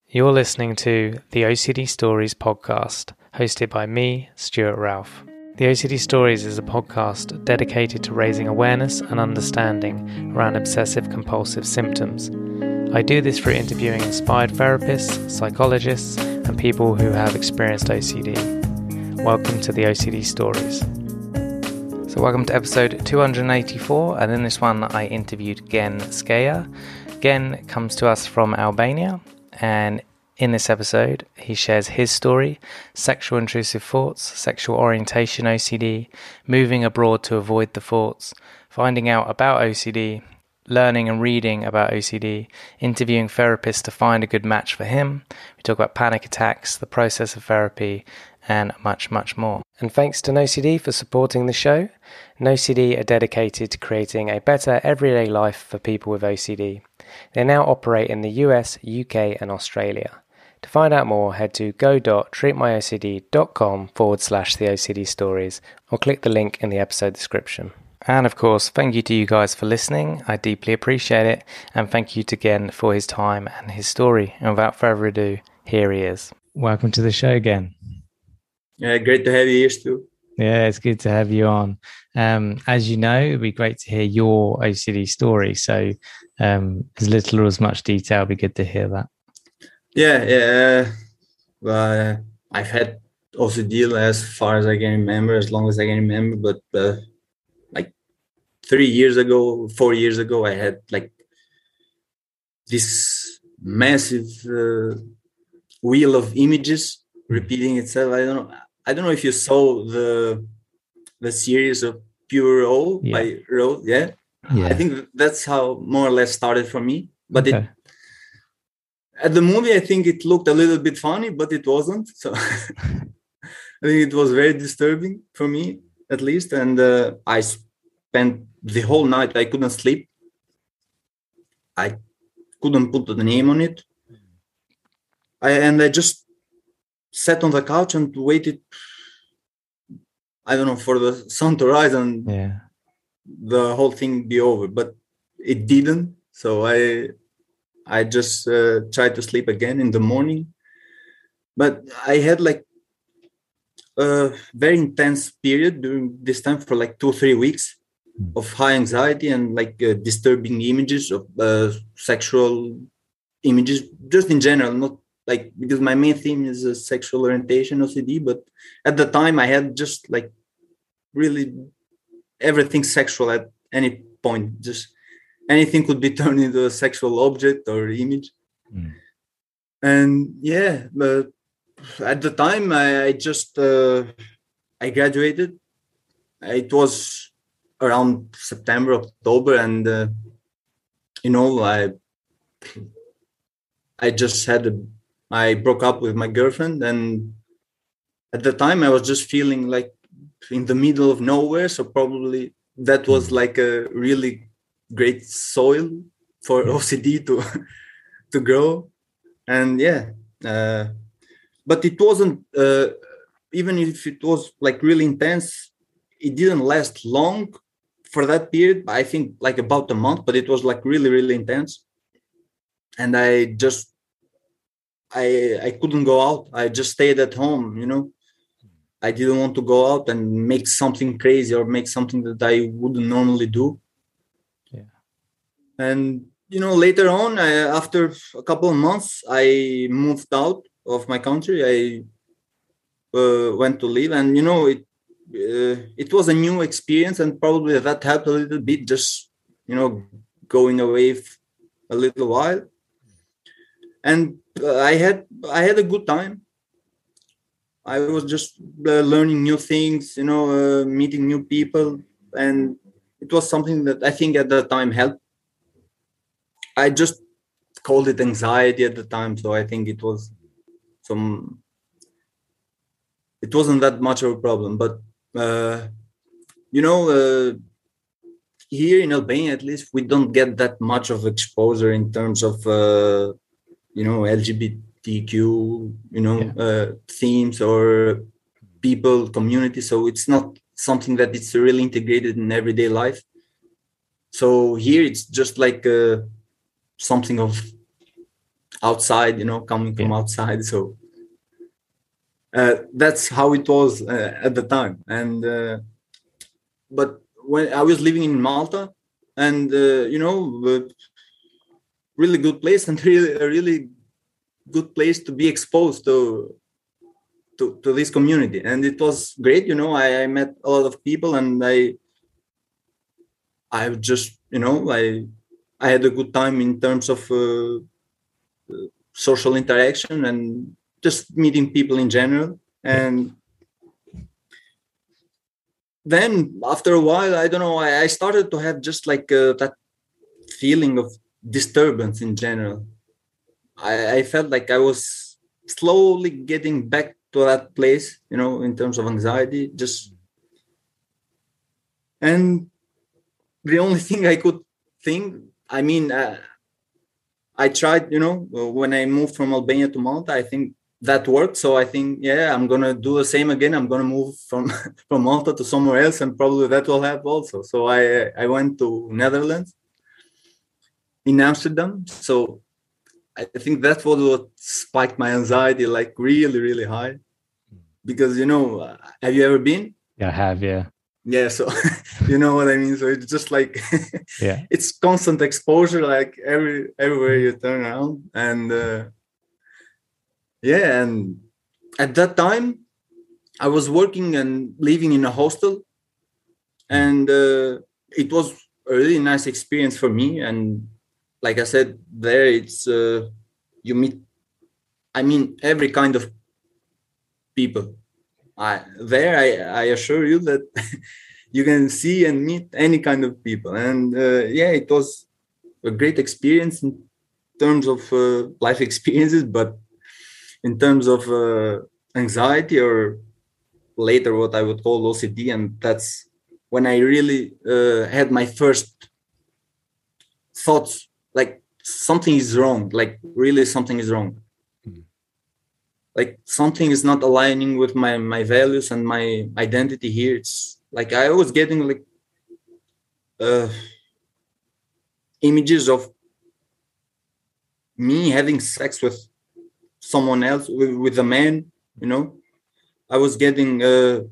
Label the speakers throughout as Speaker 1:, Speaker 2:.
Speaker 1: You're listening to the OCD Stories podcast, hosted by me, Stuart Ralph. The OCD Stories is a podcast dedicated to raising awareness and understanding around obsessive-compulsive symptoms. I do this through interviewing inspired therapists, psychologists, and people who have experienced OCD. Welcome to the OCD Stories. So welcome to episode 284, and in this one I interviewed Gen Skeja. Gen comes to us from Albania, and in this episode he shares his story, sexual intrusive thoughts, sexual orientation OCD, moving abroad to avoid the thoughts, finding out about OCD, learning and reading about OCD, interviewing therapists to find a good match for him. We talk about panic attacks, the process of therapy, and much, much more. And thanks to NoCD for supporting the show. NoCD are dedicated to creating a better everyday life for people with OCD. They now operate in the US, UK, and Australia. To find out more, head to go.treatmyocd.com/the OCD stories or click the link in the episode description. And of course, thank you to you guys for listening. I deeply appreciate it. And thank you to Gen for his time and his story. And without further ado, here he is. Welcome to the show again.
Speaker 2: Yeah, great to have you here, Stu.
Speaker 1: Yeah, it's good to have you on. As you know, it'd be great to hear your OCD story. So as little or as much detail, it'd be good to hear that.
Speaker 2: Well, I've had OCD as far as I can remember, as long as I can remember. But like 4 years ago, I had like this massive wheel of images repeating itself. I don't know if you saw the series of Pure O by Rose. Yeah. I think that's how more or less started for me. But at the movie, I think it looked a little bit funny, but it wasn't. So I think it was very disturbing for me, at least. And I spent the whole night. I couldn't sleep. I couldn't put the name on it. I just sat on the couch and waited, I don't know, for the sun to rise and the whole thing be over. But it didn't. So I just tried to sleep again in the morning. But I had like a very intense period during this time for like 2-3 weeks of high anxiety and like disturbing images of sexual images, just in general, not like, because my main theme is sexual orientation OCD, but at the time I had just like really everything sexual at any point. Just anything could be turned into a sexual object or image. And but at the time I just I graduated. It was around September, October, and I broke up with my girlfriend, and at the time I was just feeling like in the middle of nowhere. So probably that was like a really great soil for OCD to grow. And but it wasn't, even if it was like really intense, it didn't last long for that period. I think like about a month, but it was like really, really intense. And I couldn't go out. I just stayed at home, I didn't want to go out and make something crazy or make something that I wouldn't normally do. And, later on, after a couple of months, I moved out of my country. I went to live, and, it was a new experience, and probably that helped a little bit, just, going away a little while. And I had a good time. I was just learning new things, meeting new people. And it was something that I think at the time helped. I just called it anxiety at the time. So I think it wasn't that much of a problem. But, here in Albania, at least, we don't get that much of exposure in terms of, LGBTQ, themes or people, community. So it's not something that it's really integrated in everyday life. So here it's just like something of outside, coming from outside. So that's how it was at the time. And but when I was living in Malta, and really good place, and really a really good place to be exposed to this community, and it was great. I met a lot of people, and I just I had a good time in terms of social interaction and just meeting people in general. And then after a while, I don't know, I started to have just like that feeling of disturbance in general. I felt like I was slowly getting back to that place, in terms of anxiety. And the only thing I could think, I mean, I tried, when I moved from Albania to Malta, I think that worked. So I think, yeah, I'm going to do the same again. I'm going to move from, from Malta to somewhere else, and probably that will help also. So I went to Netherlands, in Amsterdam. So I think that's what spiked my anxiety like really, really high. Because, have you ever been?
Speaker 1: Yeah, I have, yeah.
Speaker 2: Yeah, so you know what I mean. So it's just like
Speaker 1: yeah,
Speaker 2: it's constant exposure, like everywhere you turn around. And yeah, and at that time I was working and living in a hostel, and it was a really nice experience for me. And like I said, there it's you meet, I mean, every kind of people. I assure you that you can see and meet any kind of people. And yeah, it was a great experience in terms of life experiences, but in terms of anxiety, or later what I would call OCD, and that's when I really had my first thoughts, like something is wrong, like really something is wrong. Like something is not aligning with my values and my identity here. It's like I was getting like images of me having sex with someone else, with a man. I was getting a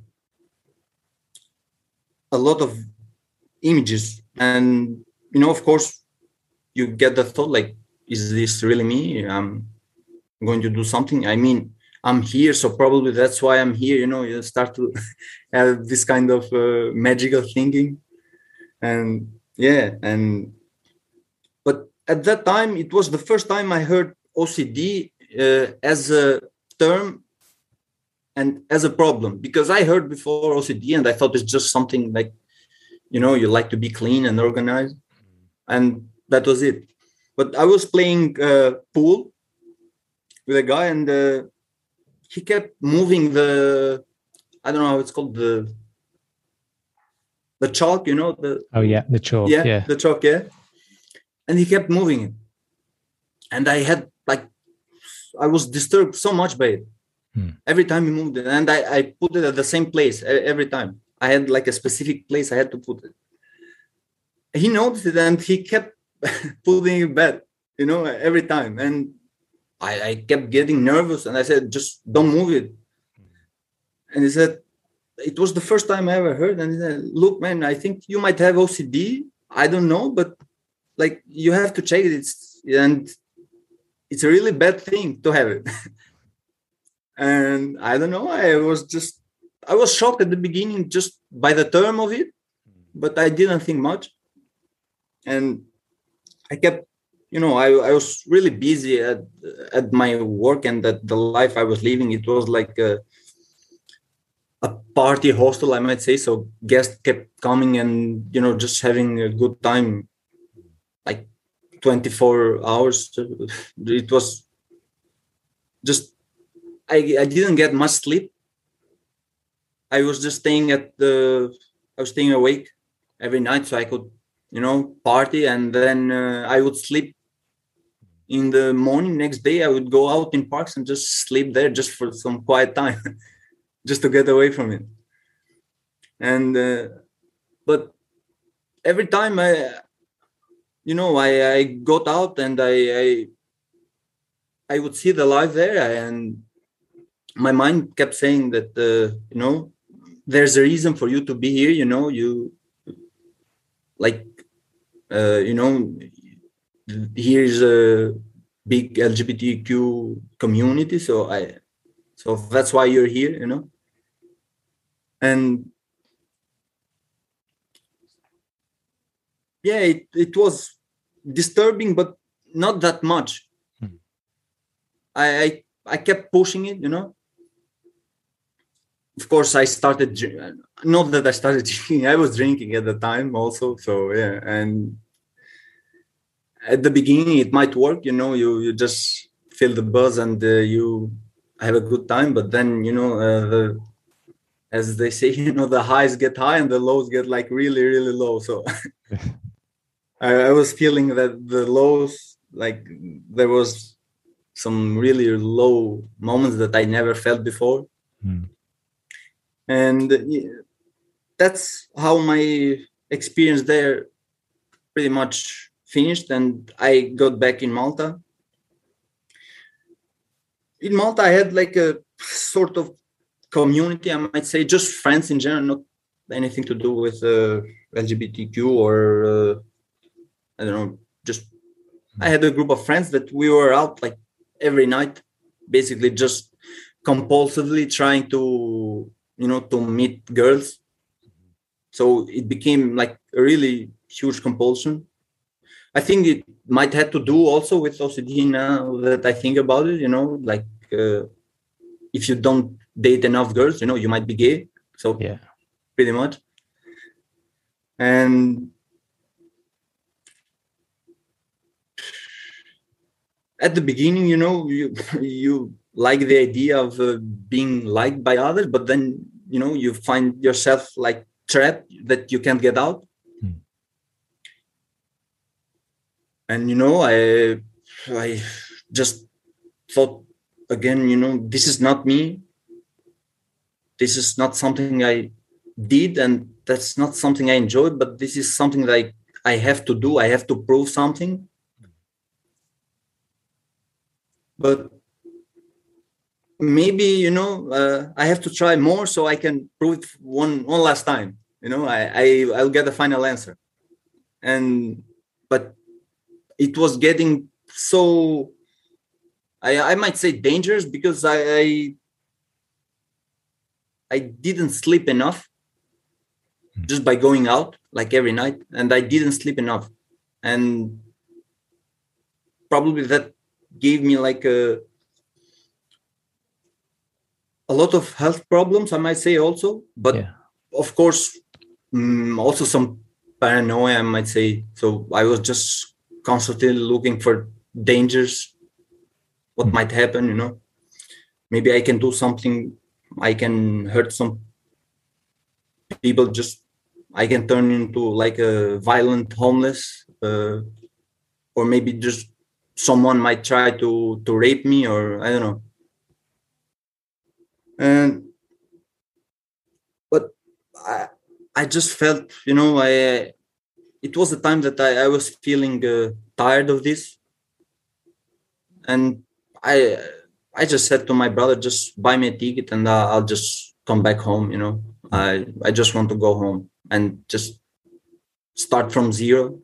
Speaker 2: lot of images, and of course you get the thought like, is this really me? I'm going to do something. I mean, I'm here, so probably that's why I'm here. You start to have this kind of magical thinking. And yeah, but at that time it was the first time I heard OCD as a term and as a problem, because I heard before OCD and I thought it's just something like, you like to be clean and organized, and that was it. But I was playing pool with a guy, and he kept moving I don't know how it's called, the chalk,
Speaker 1: the chalk. Yeah,
Speaker 2: the chalk, yeah. And he kept moving it, and I was disturbed so much by it. Every time he moved it, and I put it at the same place every time. I had like a specific place I had to put it. He noticed it, and he kept putting it back, every time. And I kept getting nervous, and I said, just don't move it. And he said, it was the first time I ever heard. And he said, look, man, I think you might have OCD. I don't know, but like, you have to check it. It's a really bad thing to have it. And I don't know, I was shocked at the beginning just by the term of it, but I didn't think much. And I kept, I was really busy at my work and at the life I was living. It was like a party hostel, I might say. So guests kept coming and, just having a good time, like 24 hours. It was just, I didn't get much sleep. I was just I was staying awake every night so I could, party. And then I would sleep in the morning. Next day, I would go out in parks and just sleep there just for some quiet time, just to get away from it. And, but every time I got out and I I would see the life there, and my mind kept saying that, there's a reason for you to be here. You like, here's a big LGBTQ community. So that's why you're here, and yeah, it was disturbing, but not that much. I kept pushing it, Of course, I started, not that I started drinking, I was drinking at the time also. So yeah, and at the beginning it might work, you just feel the buzz and you have a good time. But then, as they say, the highs get high and the lows get like really, really low. So I was feeling that the lows, like there was some really low moments that I never felt before. And that's how my experience there pretty much finished. And I got back in Malta. In Malta, I had like a sort of community, I might say, just friends in general, not anything to do with LGBTQ or, I don't know, just I had a group of friends that we were out like every night, basically just compulsively trying to, to meet girls. So it became like a really huge compulsion. I think it might have to do also with OCD now that I think about it, like if you don't date enough girls, you might be gay. So yeah, pretty much. And at the beginning, you like the idea of being liked by others, but then, you find yourself like trapped that you can't get out. And, I just thought again, this is not me. This is not something I did, and that's not something I enjoyed, but this is something that I have to do. I have to prove something. But maybe, I have to try more so I can prove it one last time. I'll get a final answer. But it was getting so, I might say dangerous, because I didn't sleep enough just by going out like every night, and I didn't sleep enough. And probably that gave me like a lot of health problems, I might say also, but of course, also some paranoia, I might say. So I was just constantly looking for dangers, what might happen, maybe I can do something, I can hurt some people, I can turn into like a violent homeless, or maybe just someone might try to rape me, or I don't know. But I just felt, it was the time that I was feeling tired of this. And I just said to my brother, just buy me a ticket and I'll just come back home, I just want to go home and just start from zero.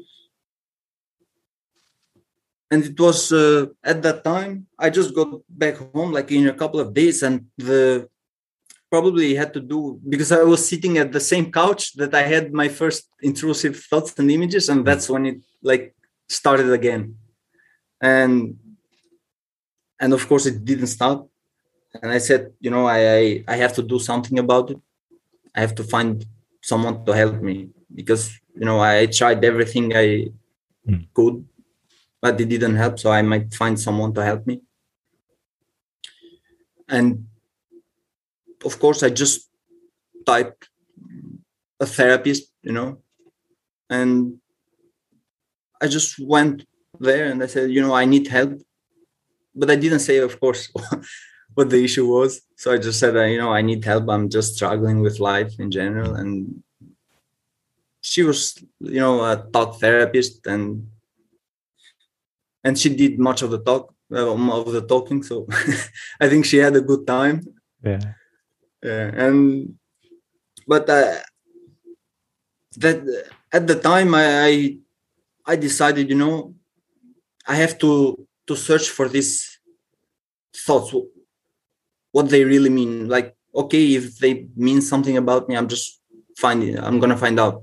Speaker 2: And it was at that time, I just got back home like in a couple of days, and probably had to do because I was sitting at the same couch that I had my first intrusive thoughts and images, and that's when it like started again. And of course it didn't stop. And I said, I have to do something about it. I have to find someone to help me, because, I tried everything I could, but it didn't help. So I might find someone to help me. And of course, I just typed a therapist, and I just went there and I said, I need help. But I didn't say, of course, what the issue was. So I just said, I need help. I'm just struggling with life in general. And she was, a talk therapist, and she did much of the talk. of the talking. So I think she had a good time.
Speaker 1: Yeah.
Speaker 2: But that at the time I decided, I have to search for these thoughts, what they really mean. Like, okay, if they mean something about me, I'm gonna find out.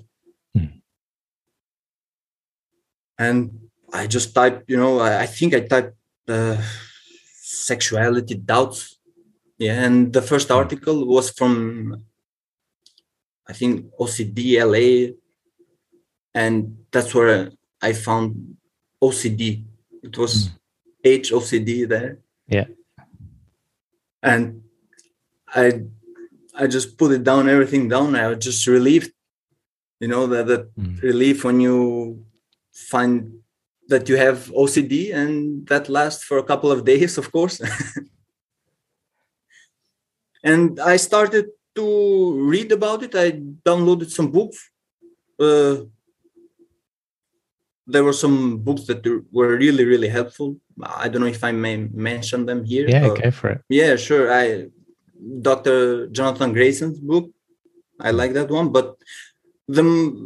Speaker 2: And I just typed, I think I typed sexuality doubts. Yeah, and the first article was from, I think, OCD LA, and that's where I found OCD. It was HOCD there.
Speaker 1: Yeah.
Speaker 2: And I just put everything down. I was just relieved, that relief when you find that you have OCD, and that lasts for a couple of days, of course. And I started to read about it. I downloaded some books. There were some books that were really, really helpful. I don't know if I may mention them here.
Speaker 1: Yeah, go for it.
Speaker 2: Yeah, sure. Dr. Jonathan Grayson's book, I like that one. But the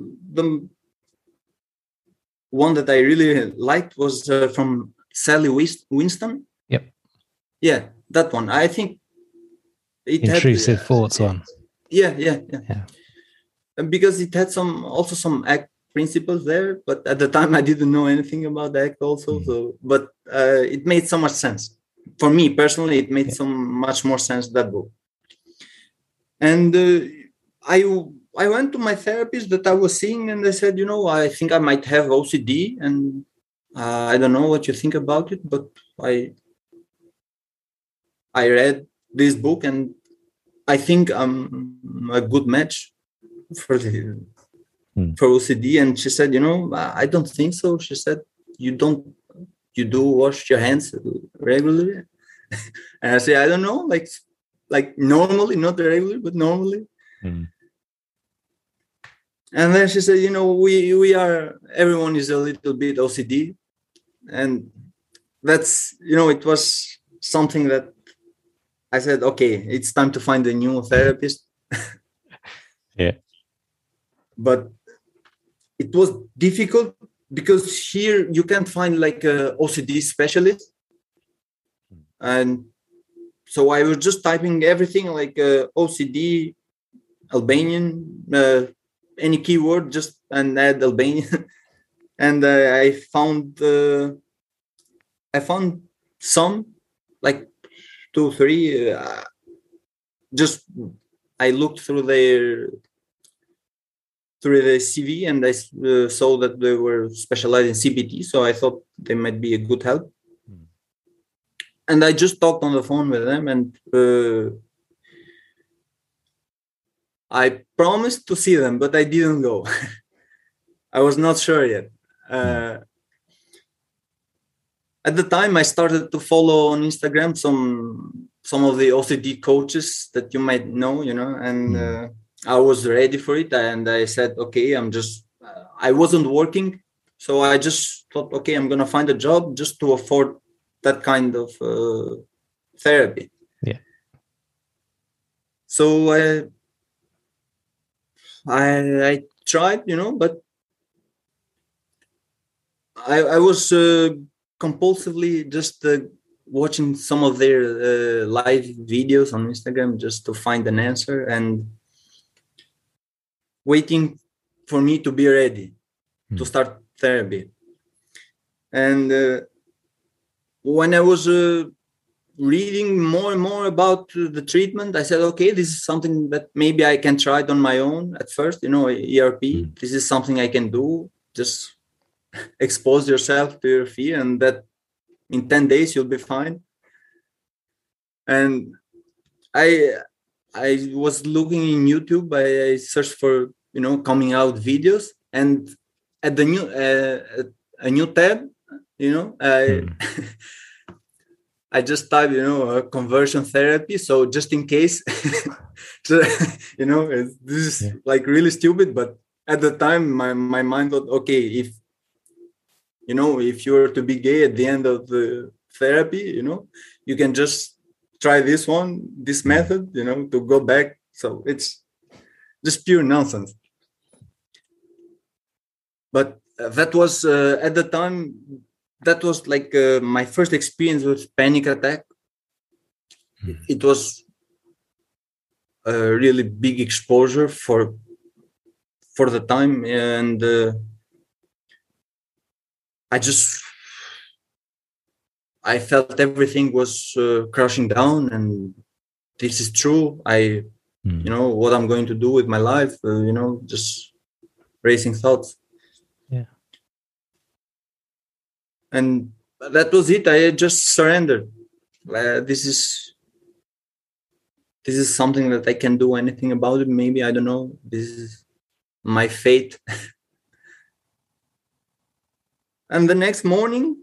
Speaker 2: one that I really liked was from Sally Winston.
Speaker 1: Yep.
Speaker 2: Yeah, that one. I think it
Speaker 1: Intrusive
Speaker 2: had,
Speaker 1: thoughts one.
Speaker 2: Yeah. Because it had also some ACT principles there, but at the time I didn't know anything about ACT also. So, but it made so much sense for me personally. It made so much more sense, that book. And I went to my therapist that I was seeing, and they said, I think I might have OCD, and I don't know what you think about it, but I read this book, and I think I'm a good match for OCD. And she said, I don't think so. She said, you do wash your hands regularly? And I say, I don't know, like normally, not regularly, but normally. And then she said, we are, everyone is a little bit OCD. And that's, it was something that I said, okay, it's time to find a new therapist.
Speaker 1: Yeah.
Speaker 2: But it was difficult because here you can't find like a OCD specialist. And so I was just typing everything like OCD, Albanian, any keyword, just and add Albanian. And I found some, like 2, 3. Just I looked through their CV, and I saw that they were specialized in CBT, so I thought they might be a good help. And I just talked on the phone with them, and I promised to see them, but I didn't go. I was not sure yet. At the time, I started to follow on Instagram some of the OCD coaches that you might know, and I was ready for it. And I said, okay, I wasn't working. So I just thought, okay, I'm going to find a job just to afford that kind of therapy.
Speaker 1: Yeah.
Speaker 2: So I tried, but I was compulsively just watching some of their live videos on Instagram just to find an answer, and waiting for me to be ready to start therapy. And when I was reading more and more about the treatment, I said, okay, this is something that maybe I can try it on my own at first, ERP. This is something I can do. Just expose yourself to your fear, and that in 10 days you'll be fine. And I was looking in YouTube. I searched for coming out videos, and at the a new tab, I just typed conversion therapy. So just in case, this is like really stupid, but at the time my mind thought, okay, if you were to be gay at the end of the therapy, you can just try this method, to go back. So it's just pure nonsense. But that was at the time, that was like my first experience with panic attack. It was a really big exposure for the time, and I felt everything was crashing down, and this is true. What I'm going to do with my life, just racing thoughts.
Speaker 1: Yeah.
Speaker 2: And that was it. I just surrendered. This is something that I can do anything about it. Maybe, I don't know. This is my fate. And the next morning,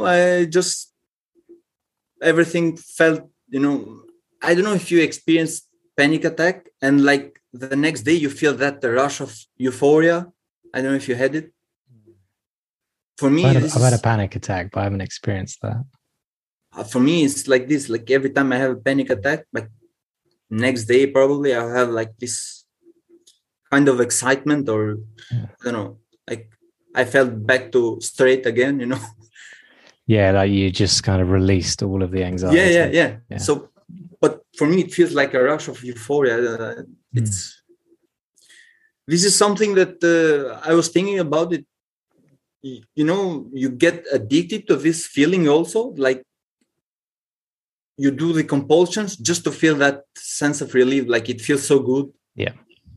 Speaker 2: everything felt, I don't know if you experienced panic attack and like the next day you feel that the rush of euphoria. I don't know if you had it. For me,
Speaker 1: I've had a panic attack, but I haven't experienced that.
Speaker 2: For me, it's like this. Like every time I have a panic attack, like next day probably I'll have like this kind of excitement, or I don't know, like I felt back to straight again,
Speaker 1: Yeah, like you just kind of released all of the anxiety.
Speaker 2: Yeah. So, but for me, it feels like a rush of euphoria. This is something that I was thinking about it. You get addicted to this feeling also, like you do the compulsions just to feel that sense of relief, like it feels so good.
Speaker 1: Yeah.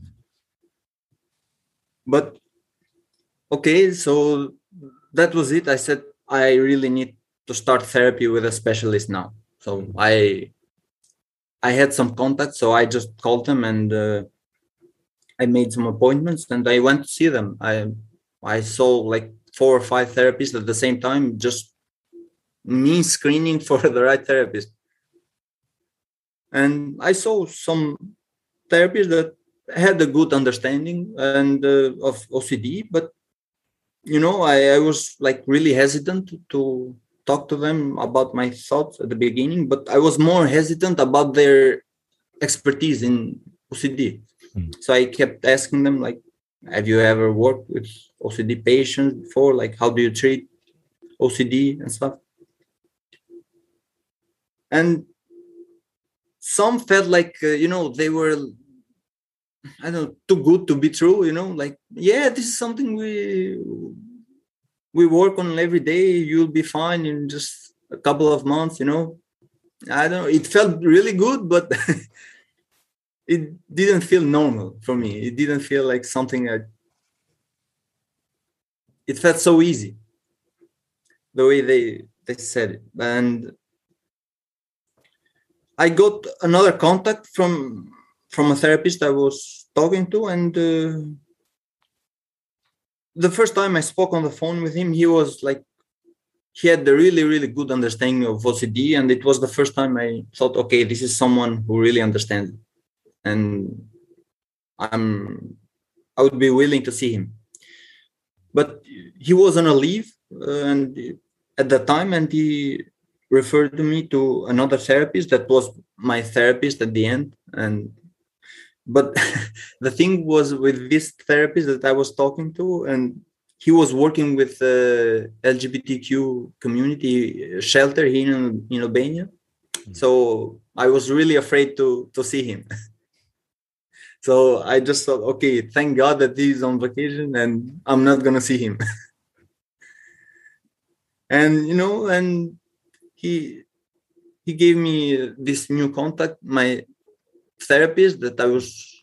Speaker 2: But okay, so that was it. I said, I really need to start therapy with a specialist now. So I had some contacts, so I just called them and I made some appointments and I went to see them. I saw like 4 or 5 therapists at the same time, just me screening for the right therapist. And I saw some therapists that had a good understanding and of OCD, but I was like really hesitant to talk to them about my thoughts at the beginning, but I was more hesitant about their expertise in OCD. So I kept asking them, like, have you ever worked with OCD patients before? Like, how do you treat OCD and stuff? And some felt like, they were, I don't know, too good to be true, like, yeah, this is something we work on every day. You'll be fine in just a couple of months, I don't know. It felt really good, but it didn't feel normal for me. It didn't feel like something it felt so easy the way they said it. And I got another contact from a therapist I was talking to, and the first time I spoke on the phone with him, he was like, he had a really, really good understanding of OCD, and it was the first time I thought, okay, this is someone who really understands it, and I would be willing to see him. But he was on a leave and at that time, and he referred to me to another therapist that was my therapist at the end. But the thing was with this therapist that I was talking to, and he was working with the LGBTQ community shelter here in Albania. So I was really afraid to see him. So I just thought, okay, thank God that he's on vacation and I'm not going to see him. And, and he gave me this new contact, my therapist that I was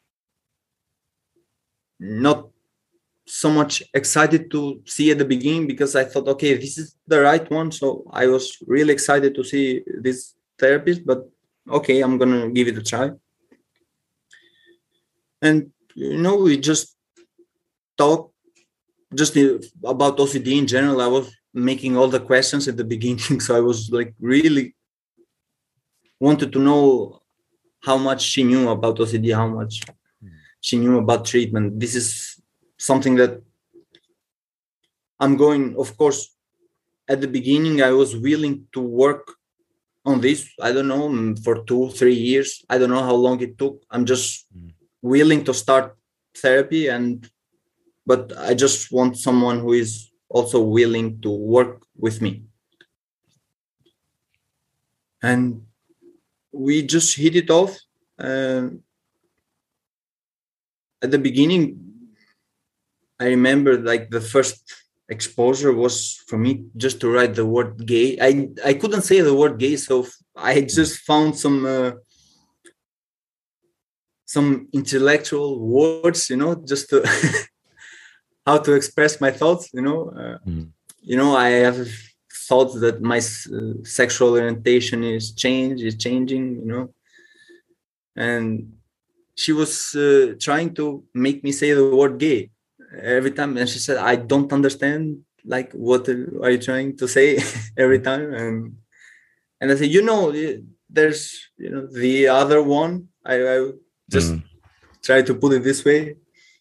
Speaker 2: not so much excited to see at the beginning, because I thought, okay, this is the right one. So I was really excited to see this therapist, but okay, I'm going to give it a try. And, we just talked just about OCD in general. I was making all the questions at the beginning. So I was like really wanted to know how much she knew about OCD, how much she knew about treatment. This is something that I'm going, of course, at the beginning I was willing to work on this. I don't know, for 2-3 years. I don't know how long it took. I'm just willing to start therapy, but I just want someone who is also willing to work with me. And we just hit it off. At the beginning, I remember like the first exposure was for me just to write the word gay. I couldn't say the word gay, so I just found some intellectual words, just to how to express my thoughts, I have thought that my sexual orientation is changing, and she was trying to make me say the word gay every time, and she said, I don't understand, like, what are you trying to say every time? And I said, there's the other one. I just try to put it this way,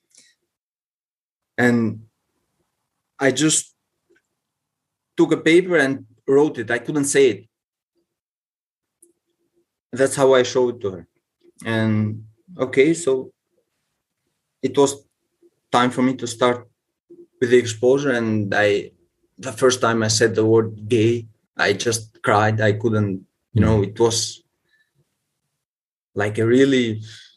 Speaker 2: and I just took a paper and wrote it. I couldn't say it. That's how I showed it to her. And okay, so it was time for me to start with the exposure. And the first time I said the word gay, I just cried. I couldn't, it was like a really,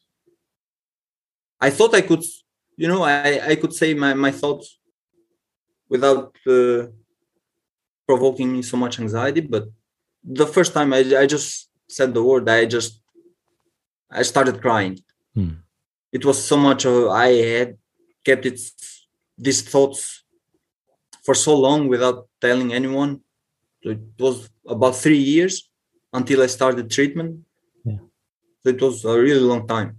Speaker 2: I thought I could, I could say my thoughts without provoking me so much anxiety. But the first time I just said the word, I started crying. It was so much I had kept these thoughts for so long without telling anyone. It was about 3 years until I started treatment.
Speaker 1: Yeah.
Speaker 2: So it was a really long time.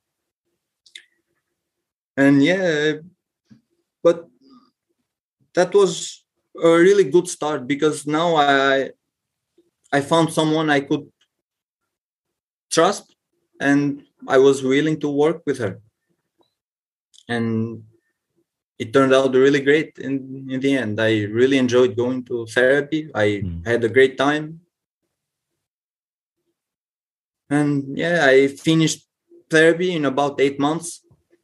Speaker 2: And but that was a really good start, because now I found someone I could trust, and I was willing to work with her. And it turned out really great in the end. I really enjoyed going to therapy. I had a great time. And I finished therapy in about 8 months.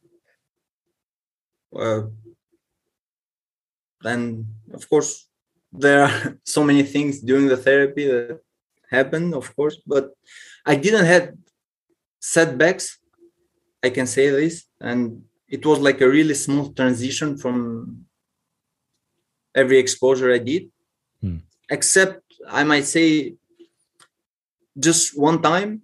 Speaker 2: And of course, there are so many things during the therapy that happened, of course, but I didn't have setbacks, I can say this. And it was like a really smooth transition from every exposure I did, except I might say just one time.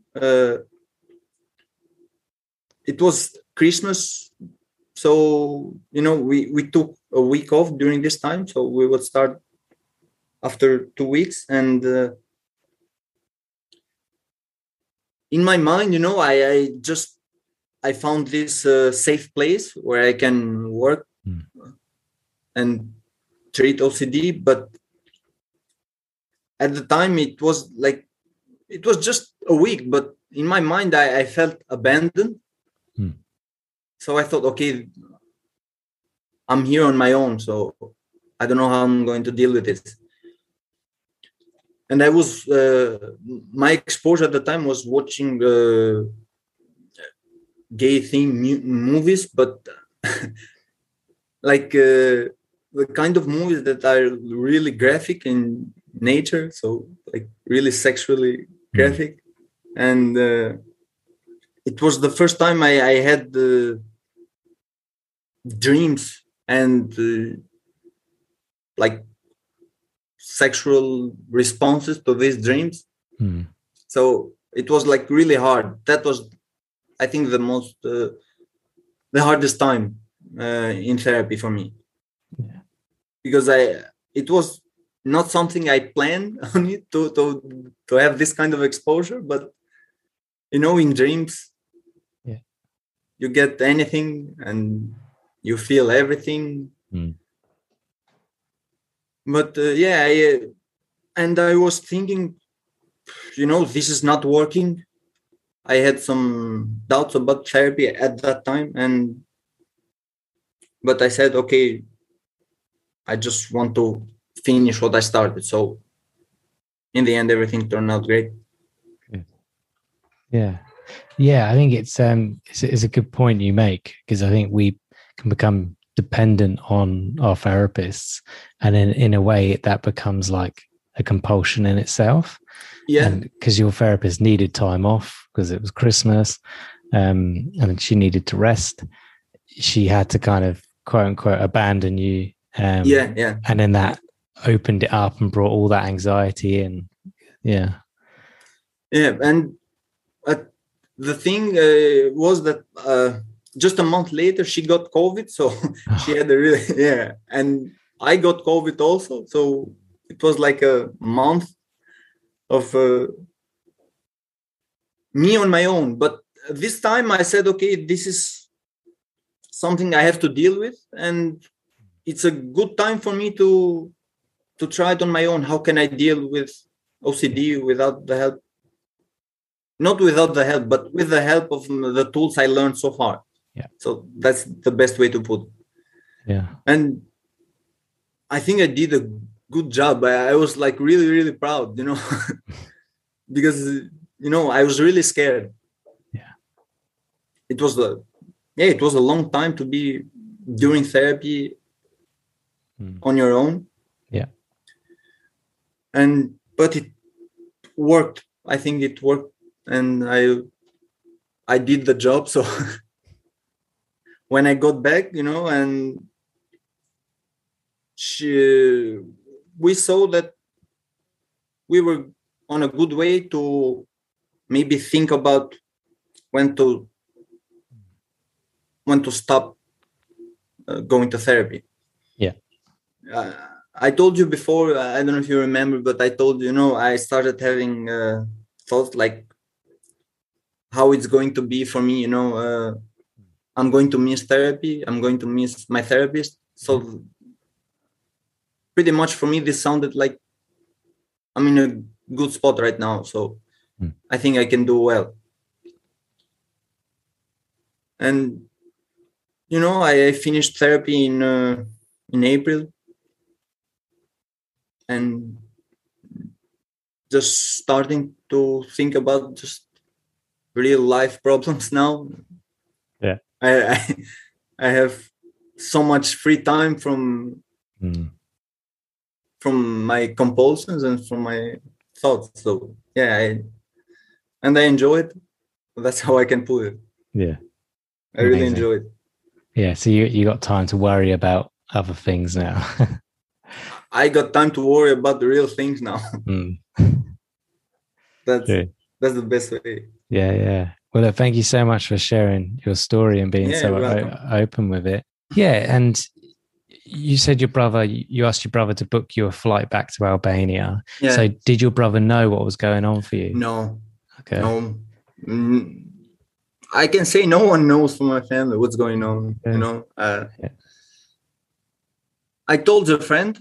Speaker 2: It was Christmas. So, we took a week off during this time. So we would start after 2 weeks. And in my mind, I found this safe place where I can work and treat OCD. But at the time, it was just a week. But in my mind, I felt abandoned. So I thought, okay, I'm here on my own, so I don't know how I'm going to deal with this. And I was, my exposure at the time was watching gay themed movies, but like the kind of movies that are really graphic in nature, so like really sexually graphic. And it was the first time I had dreams and like sexual responses to these dreams. So it was like really hard. That was, I think, the hardest time in therapy for me. Because it was not something I planned on it to have this kind of exposure, but in dreams, you get anything and you feel everything. But and I was thinking, this is not working. I had some doubts about therapy at that time, but I said, okay, I just want to finish what I started. So in the end, everything turned out great.
Speaker 1: Yeah, I think it's a good point you make, because I think we can become dependent on our therapists, and in a way that becomes like a compulsion in itself.
Speaker 2: Yeah,
Speaker 1: and because your therapist needed time off because it was Christmas, and she needed to rest, she had to kind of quote unquote abandon you.
Speaker 2: yeah.
Speaker 1: And then that opened it up and brought all that anxiety in. Yeah.
Speaker 2: And the thing was that just a month later she got COVID, so she had a really and I got COVID also, so it was like a month of me on my own. But this time I said, okay, this is something I have to deal with, and it's a good time for me to try it on my own. How can I deal with OCD without the help? Not without the help, but with the help of the tools I learned so far.
Speaker 1: Yeah.
Speaker 2: So that's the best way to put it.
Speaker 1: Yeah.
Speaker 2: And I think I did a good job. I was like really, really proud, because, I was really scared.
Speaker 1: Yeah.
Speaker 2: It was a long time to be doing therapy on your own.
Speaker 1: Yeah.
Speaker 2: But it worked. I think it worked, and I did the job. So when I got back, and we saw that we were on a good way to maybe think about when to stop going to therapy.
Speaker 1: Yeah.
Speaker 2: I told you before, I don't know if you remember, but I told you, I started having thoughts like how it's going to be for me. I'm going to miss therapy. I'm going to miss my therapist. So pretty much for me, this sounded like I'm in a good spot right now. So I think I can do well. And, I finished therapy in April, and just starting to think about just real life problems now.
Speaker 1: Yeah.
Speaker 2: I have so much free time from my compulsions and from my thoughts. So I enjoy it. That's how I can put it.
Speaker 1: Yeah.
Speaker 2: I really enjoy it.
Speaker 1: Yeah. So you got time to worry about other things now.
Speaker 2: I got time to worry about the real things now. That's the best way.
Speaker 1: Yeah. Well, thank you so much for sharing your story and being so open with it. Yeah. And you said you asked your brother to book you a flight back to Albania.
Speaker 2: Yeah.
Speaker 1: So did your brother know what was going on for you?
Speaker 2: No.
Speaker 1: Okay.
Speaker 2: No. I can say no one knows from my family what's going on. Yeah. I told a friend,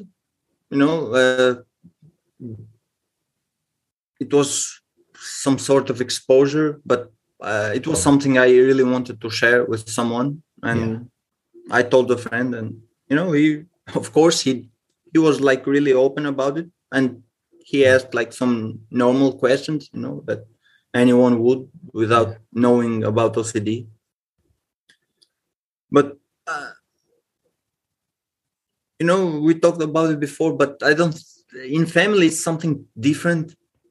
Speaker 2: it was some sort of exposure, but it was something I really wanted to share with someone. And I told a friend, and, he was like really open about it. And he asked like some normal questions, that anyone would without knowing about OCD. But, we talked about it before, but in family, it's something different.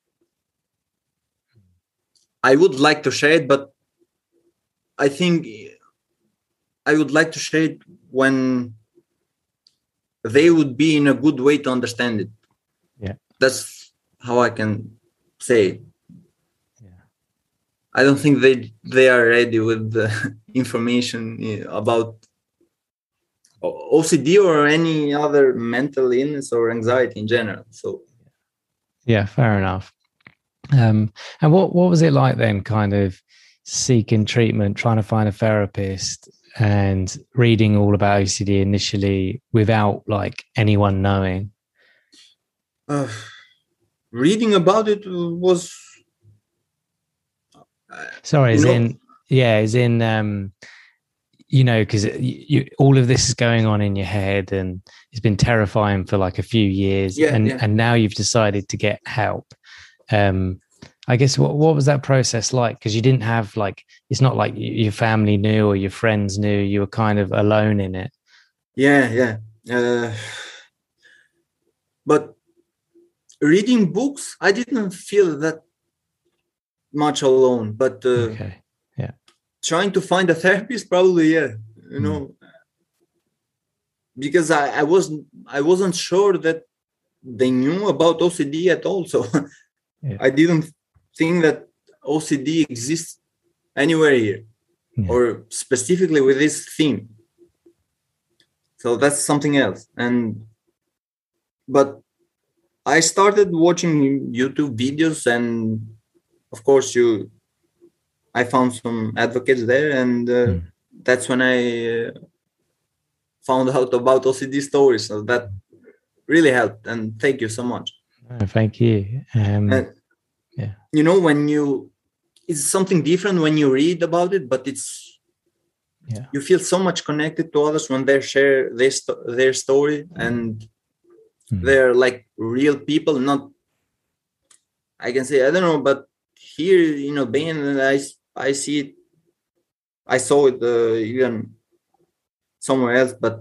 Speaker 2: I would like to share it, but I think I would like to share it when they would be in a good way to understand it.
Speaker 1: Yeah.
Speaker 2: That's how I can say it.
Speaker 1: Yeah.
Speaker 2: I don't think they are ready with the information about OCD or any other mental illness or anxiety in general. So
Speaker 1: yeah, fair enough. And what was it like then, kind of seeking treatment, trying to find a therapist and reading all about OCD initially without like anyone knowing?
Speaker 2: Reading about it was
Speaker 1: because all of this is going on in your head, and it's been terrifying for like a few years, and now you've decided to get help. I guess what was that process like? Because you didn't have it's not like your family knew or your friends knew. You were kind of alone in it.
Speaker 2: Yeah. But reading books, I didn't feel that much alone. But
Speaker 1: okay.
Speaker 2: Trying to find a therapist, probably, because I wasn't sure that they knew about OCD at all. So I didn't think that OCD exists anywhere here, or specifically with this theme. So that's something else. But I started watching YouTube videos, and of course I found some advocates there, and that's when I found out about OCD stories. So that really helped, and thank you so much.
Speaker 1: Oh, thank you.
Speaker 2: When it's something different when you read about it, but you feel so much connected to others when they share their story, and they're like real people. Not, I can say, I don't know, but here in Albania, I see it. I saw it even somewhere else, but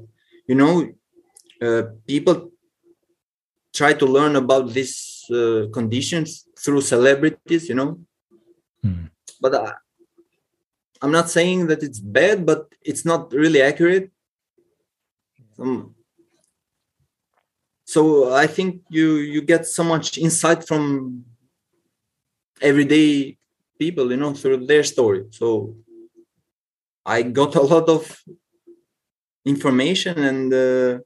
Speaker 2: people try to learn about these conditions through celebrities, But I'm not saying that it's bad, but it's not really accurate. So I think you get so much insight from everyday people, through their story. So I got a lot of information, and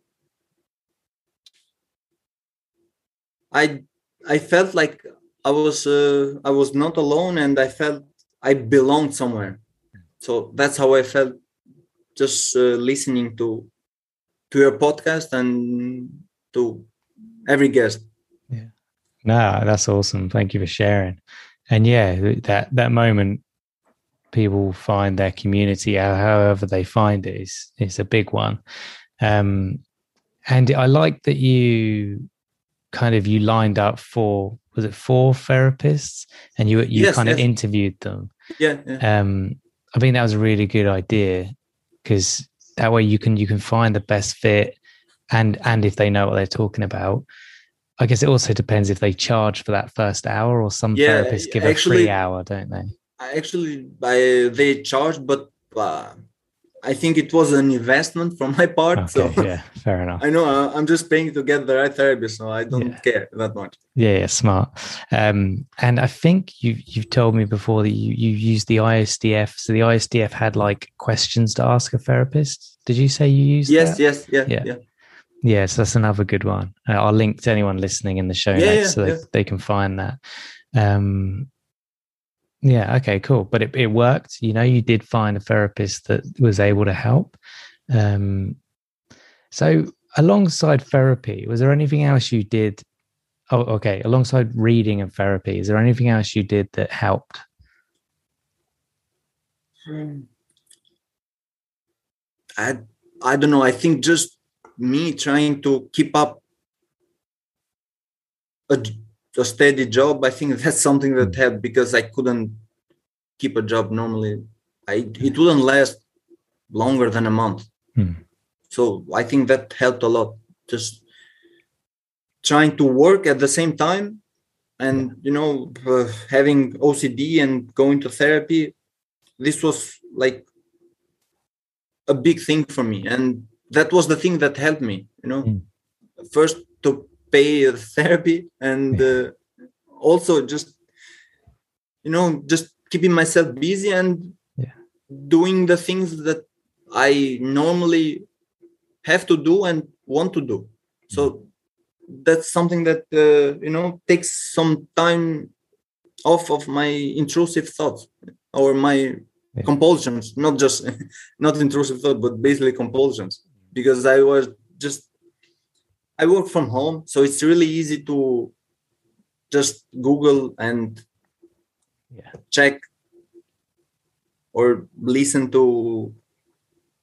Speaker 2: I felt like I was not alone, and I felt I belonged somewhere. So that's how I felt just listening to your podcast and to every guest.
Speaker 1: Yeah, no, that's awesome. Thank you for sharing. And that moment people find their community, however they find it, is a big one. And I like that you lined up for, was it 4 therapists, and you interviewed them.
Speaker 2: Yeah.
Speaker 1: I think that was a really good idea, because that way you can find the best fit, and if they know what they're talking about. I guess it also depends if they charge for that first hour, or some therapists give a free hour, don't they?
Speaker 2: They charge, but I think it was an investment from my part.
Speaker 1: Okay, so yeah, fair enough.
Speaker 2: I know I'm just paying to get the right therapist, so I don't care that much.
Speaker 1: Yeah, smart. And I think you've told me before that you used the ISDF. So the ISDF had questions to ask a therapist. Did you say you used that?
Speaker 2: Yes, yeah.
Speaker 1: Yeah, so that's another good one. I'll link to anyone listening in the show notes so they can find that. Yeah, okay, cool. But it worked. You did find a therapist that was able to help. So alongside therapy, was there anything else you did? Oh, okay. Alongside reading and therapy, is there anything else you did that helped?
Speaker 2: I don't know. I think just me trying to keep up a steady job. I think that's something that helped, because I couldn't keep a job normally. It wouldn't last longer than a month. So I think that helped a lot. Just trying to work at the same time, and having OCD and going to therapy. This was like a big thing for me, and that was the thing that helped me. First to pay the therapy, and also just keeping myself busy and doing the things that I normally have to do and want to do. So that's something that takes some time off of my intrusive thoughts or my compulsions. Not intrusive thoughts, but basically compulsions, because I work from home, so it's really easy to just Google and check or listen to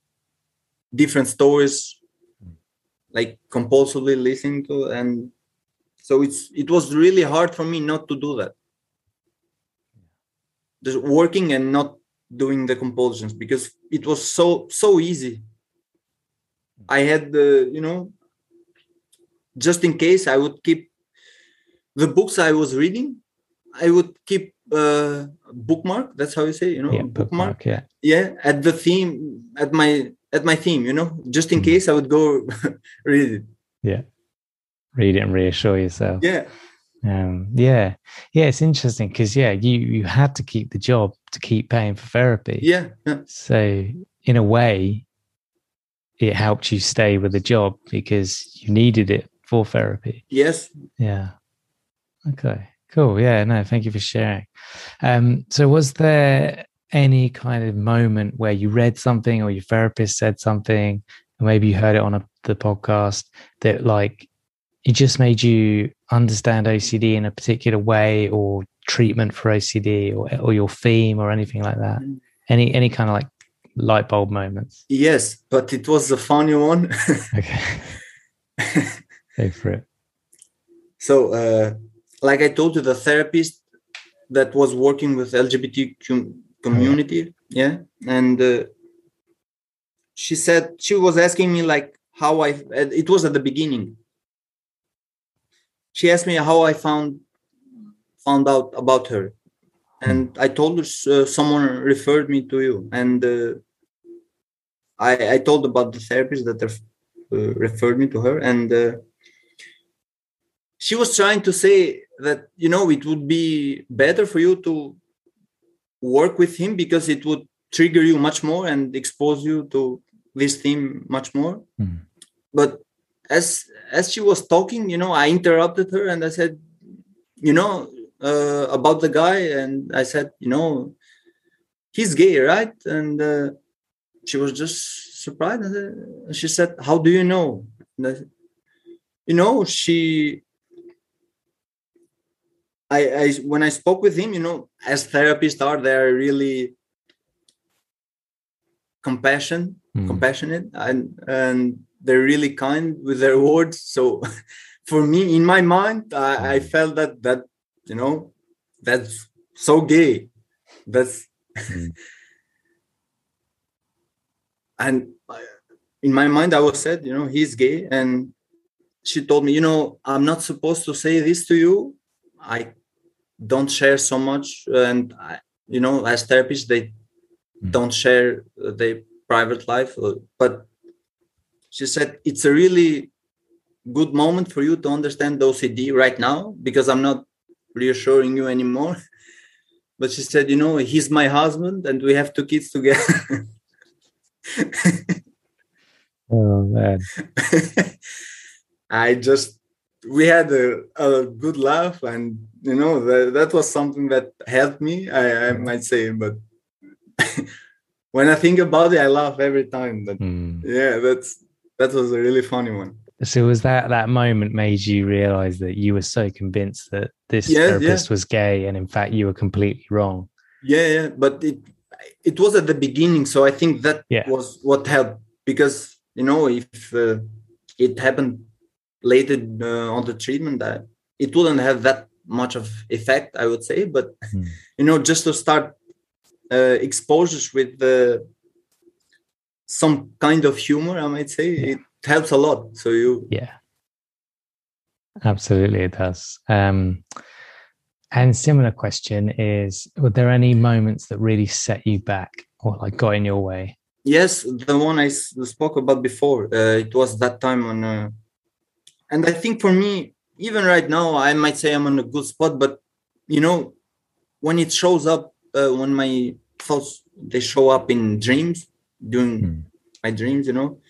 Speaker 2: different stories, like compulsively listening to, and so it was really hard for me not to do that, just working and not doing the compulsions, because it was so easy. I had the, just in case, I would keep the books I was reading, I would keep bookmark, that's how you say, bookmark, at the theme, at my theme, just in case I would go read it.
Speaker 1: Read it and reassure yourself. It's interesting because you had to keep the job to keep paying for therapy. So in a way it helped you stay with the job because you needed it for therapy. Okay, cool. Thank you for sharing. So was there any kind of moment where you read something or your therapist said something, or maybe you heard it on the podcast, that like it just made you understand OCD in a particular way, or treatment for OCD, or your theme, or anything like that? Any kind of like light bulb moments?
Speaker 2: Yes, but it was a funny one.
Speaker 1: Okay. Go for it.
Speaker 2: So like I told you, the therapist that was working with LGBT community, and she said, she was asking me like how it was at the beginning. She asked me how I found out about her, and I told her someone referred me to you, and I told about the therapist that referred me to her, and she was trying to say that, it would be better for you to work with him because it would trigger you much more and expose you to this theme much more. But as she was talking, I interrupted her and I said, about the guy, and I said, he's gay, right? And she was just surprised. And she said, how do you know? And I said, I when I spoke with him, as therapists are, they're really compassionate, and they're really kind with their words. So for me, in my mind, I felt that that's so gay. That's and in my mind, I was said, he's gay, and she told me, I'm not supposed to say this to you. I don't share so much, and as therapists, they don't share their private life. But she said it's a really good moment for you to understand the OCD right now, because I'm not reassuring you anymore. But she said, he's my husband, and we have 2 kids together.
Speaker 1: Oh man.
Speaker 2: We had a good laugh, and that was something that helped me, I might say. But when I think about it, I laugh every time. But that was a really funny one.
Speaker 1: So was that moment made you realize that you were so convinced that this therapist was gay, and in fact you were completely wrong?
Speaker 2: But it was at the beginning, so I think that was what helped, because if it happened later on the treatment, that it wouldn't have that much of effect, I would say. But just to start exposures with some kind of humor, I might say, it helps a lot. So
Speaker 1: absolutely it does. And similar question is, were there any moments that really set you back or like got in your way?
Speaker 2: Yes, the one I spoke about before, it was that time on and I think for me, even right now, I might say I'm on a good spot, but when it shows up, when my thoughts, they show up in dreams, during my dreams,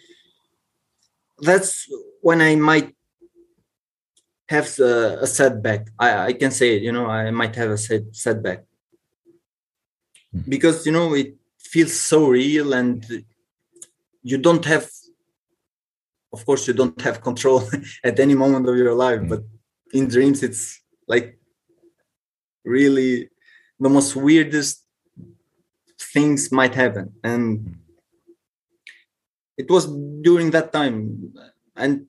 Speaker 2: that's when I might have a setback. I can say it, I might have a setback, because it feels so real, and you don't have, of course, you don't have control at any moment of your life, but in dreams it's like really the most weirdest things might happen. And it was during that time. And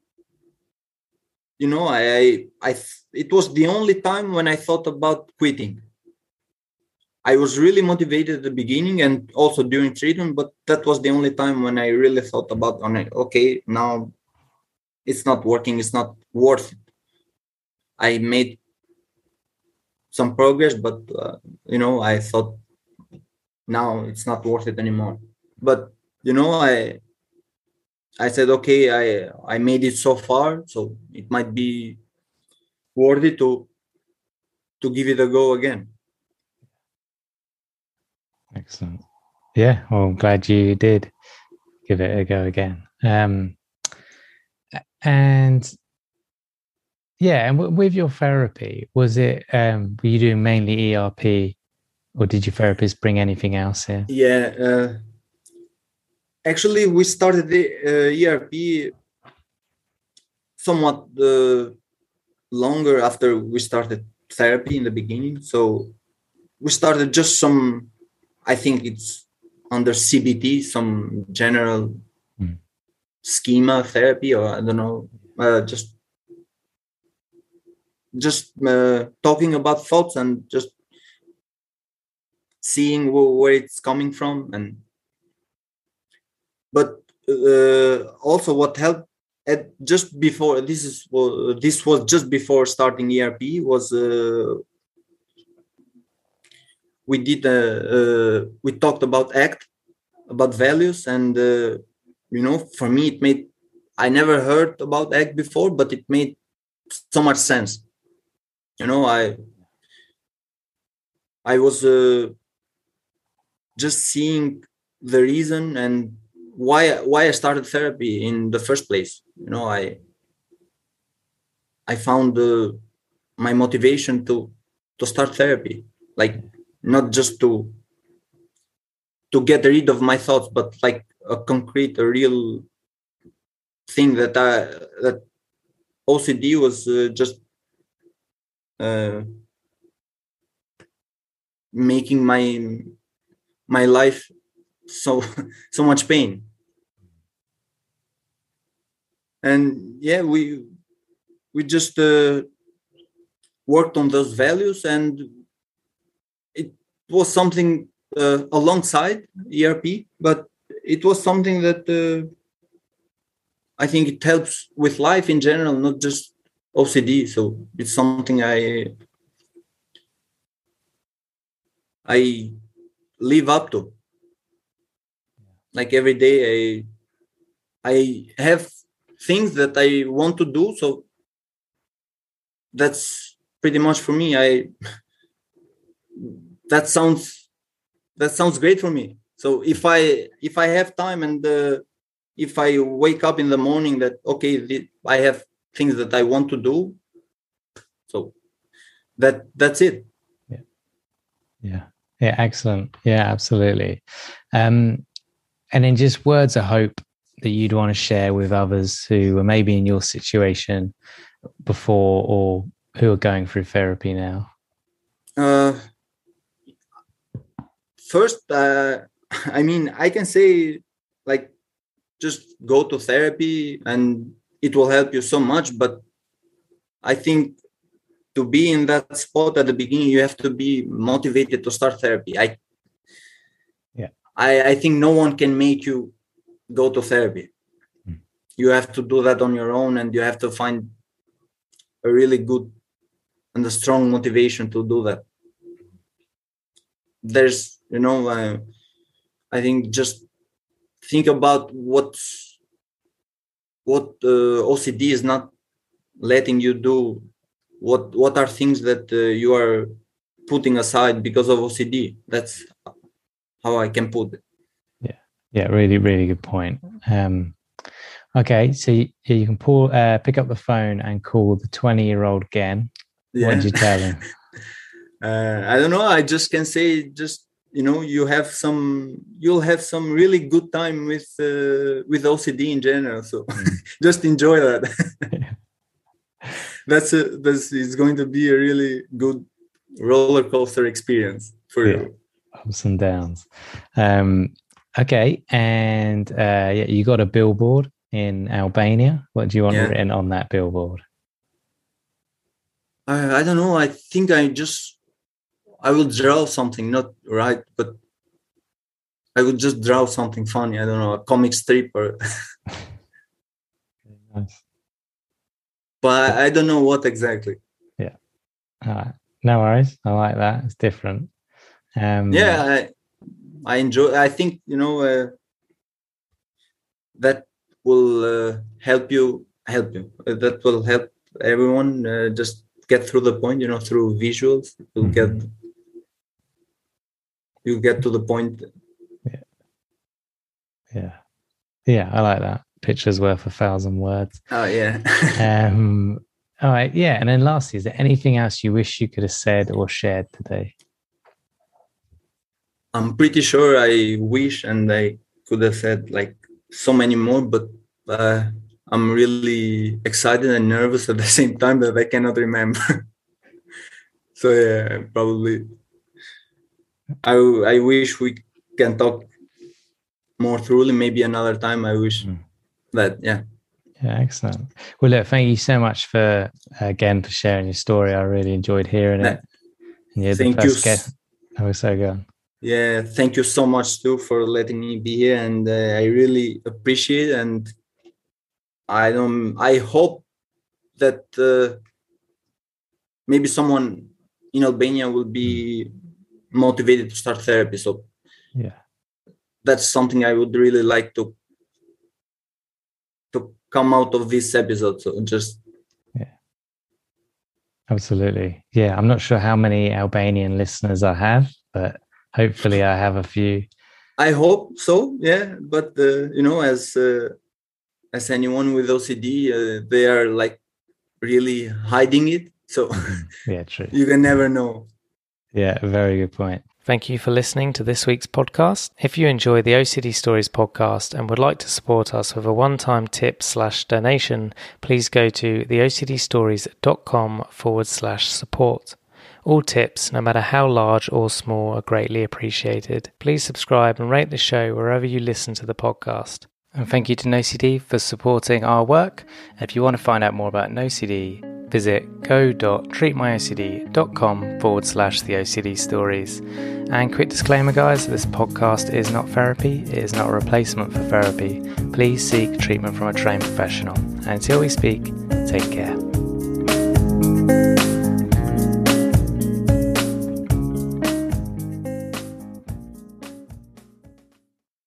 Speaker 2: it was the only time when I thought about quitting. I was really motivated at the beginning and also during treatment, but that was the only time when I really thought about, okay, now it's not working, it's not worth it. I made some progress, but I thought now it's not worth it anymore. But I said, okay, I made it so far, so it might be worthy to give it a go again.
Speaker 1: Excellent. Yeah, well, I'm glad you did give it a go again. And with your therapy, was it, were you doing mainly ERP, or did your therapist bring anything else in?
Speaker 2: Yeah, actually, we started the ERP somewhat longer after we started therapy in the beginning. So we started just some, I think it's under CBT, some general schema therapy, or I don't know, just talking about thoughts and just seeing where it's coming from. But also what helped just before this was just before starting ERP was we talked about ACT, about values, and for me I never heard about ACT before, but it made so much sense. I was just seeing the reason and why I started therapy in the first place. I found my motivation to start therapy, like not just to get rid of my thoughts, but like a real thing that OCD was just making my life so much pain. And yeah, we just worked on those values, and it was something alongside ERP, but it was something that I think it helps with life in general, not just OCD. So it's something I live up to. Like every day I have things that I want to do, so that's pretty much for me. That sounds great for me. So if I have time, and if I wake up in the morning that I have things that I want to do, so that's it.
Speaker 1: Yeah, excellent. Yeah, absolutely. And in just words of hope that you'd want to share with others who are maybe in your situation before, or who are going through therapy now?
Speaker 2: First, I mean, I can say, like, just go to therapy and it will help you so much. But I think to be in that spot at the beginning, you have to be motivated to start therapy. I think no one can make you go to therapy. You have to do that on your own, and you have to find a really good and a strong motivation to do that. There's, I think just think about what OCD is not letting you do. What are things that you are putting aside because of OCD? That's how I can put it.
Speaker 1: Yeah, really, really good point. Okay, so you can pick up the phone and call the 20-year-old again. Yeah. What did you tell him?
Speaker 2: I don't know. I just can say, you'll have some really good time with OCD in general. So just enjoy that. It's going to be a really good roller coaster experience for you.
Speaker 1: Ups and downs. Okay, and you got a billboard in Albania. What do you want written on that billboard?
Speaker 2: I don't know. I think I will draw something, not right, but I would just draw something funny. I don't know, a comic strip or.
Speaker 1: Nice.
Speaker 2: But I don't know what exactly.
Speaker 1: Yeah. All right. No worries. I like that. It's different.
Speaker 2: I enjoy. I think that will help you. That will help everyone just get through the point. Through visuals, you'll get to the point.
Speaker 1: Yeah. I like that. Picture's worth 1,000 words.
Speaker 2: Oh yeah.
Speaker 1: All right. Yeah. And then lastly, is there anything else you wish you could have said or shared today?
Speaker 2: I'm pretty sure I wish and I could have said like so many more, but I'm really excited and nervous at the same time that I cannot remember. So yeah, probably I wish we can talk more thoroughly. Maybe another time. I wish that. Yeah,
Speaker 1: excellent. Well, look, thank you so much for sharing your story. I really enjoyed hearing it. And you're the first guest. I was so good.
Speaker 2: Yeah, thank you so much too for letting me be here, and I really appreciate it. And I hope that maybe someone in Albania will be motivated to start therapy. So that's something I would really like to come out of this episode. So just
Speaker 1: absolutely. Yeah, I'm not sure how many Albanian listeners I have, but hopefully I have a few.
Speaker 2: I hope so. Yeah, but as anyone with OCD, they are like really hiding it. So
Speaker 1: true.
Speaker 2: You can never know.
Speaker 1: Yeah, very good point. Thank you for listening to this week's podcast. If you enjoy the OCD Stories podcast and would like to support us with a one-time tip/donation, please go to theocdstories.com/support. All tips, no matter how large or small, are greatly appreciated. Please subscribe and rate the show wherever you listen to the podcast. And thank you to NoCD for supporting our work. If you want to find out more about NoCD, visit go.treatmyocd.com/theOCD stories. And quick disclaimer, guys, this podcast is not therapy. It is not a replacement for therapy. Please seek treatment from a trained professional. And until we speak, take care.